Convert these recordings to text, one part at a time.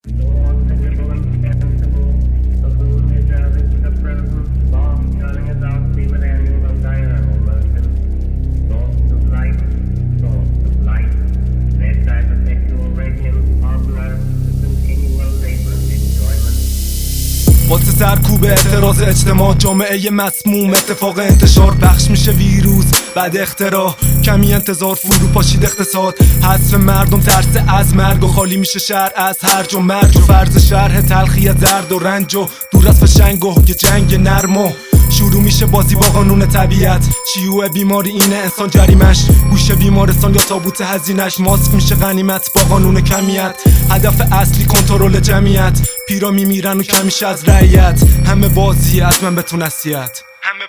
واسه سرکوب اعتراض اجتماع جامعه مسموم اتفاق انتشار پخش میشه ویروس بعد اختراع کمی انتظار فرو پاشید اقتصاد حذف مردم ترس از مرگ و خالی میشه شهر از هرج و مرج و فرض شرح تلخی درد و رنج و دور از فشنگ و جنگ نرم و شروع میشه بازی با قانون طبیعت شیوع بیماری اینه انسان جریمش گوشه بیمارستان یا تابوت هزینش ماسک میشه غنیمت با قانون کمیت هدف اصلی کنترل جمعیت پیرا میمیرن و کمیشه از رعیت همه بازی از من بتون نصیحت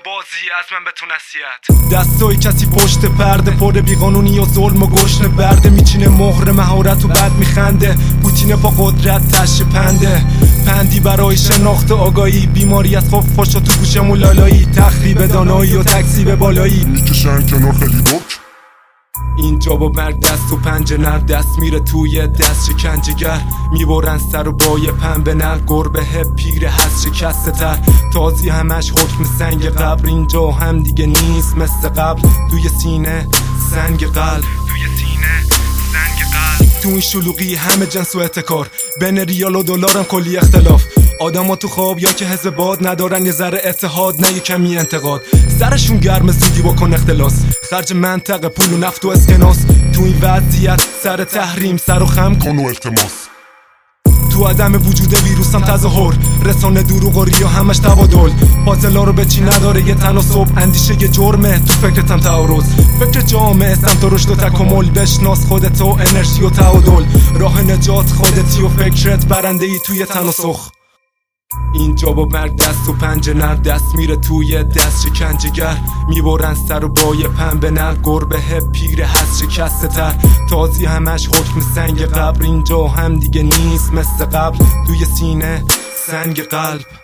دستای کسی پشت پرده پر بیقانونی و ظلم و گشنه برده میچینه مهر مهارت و بعد میخنده پوتین با قدرت تش پنده پندی برای شناخت آگاهی بیماری از خوف پاشو تو گوشمون لالایی تخریب دانایی و تکذیب بالایی میکشن کنار خیلی رک اینجا با مرگ دست و پنجه نر دست میره توی دست شکنجهگر میبرن سر و با یه پنبه نر گربه پیر هست شکسته تر تازی همش حکم سنگ قبر اینجا هم دیگه نیست مثل قبل توی سینه سنگ قلب تو این شلوغی همه جنس و احتکار بین ریال و دلارم کلی اختلاف آدما تو خواب یا که حزب باد ندارن یه ذره اتحاد نه یه کمی انتقاد سرشون گرم زودی بکن اختلاس خرج منطقه پول و نفت و اسکناس تو این وضعیت سر تحریم سر و خم کن و التماس تو عدم وجود ویروس هم تظاهر رسانه دروغ و ریا همش تبادل پازلا رو به چی نداره یه تناسب اندیشه یه جرمه تو فکرت هم تعارض فکر جامعه سمت رشد و تکامل بشناس خودت و انرژی و تعادل راه نجات خودتی و فکرت برنده ای توی تناسخ اینجا با مرگ دست و پنجه نر دست میره توی دست شکنجهگر میبرن سر و با یه پنبه نر گربه پیر هست شکسته تر تازی همش حکم سنگ قبر اینجا هم دیگه نیست مثل قبل توی سینه سنگ قلب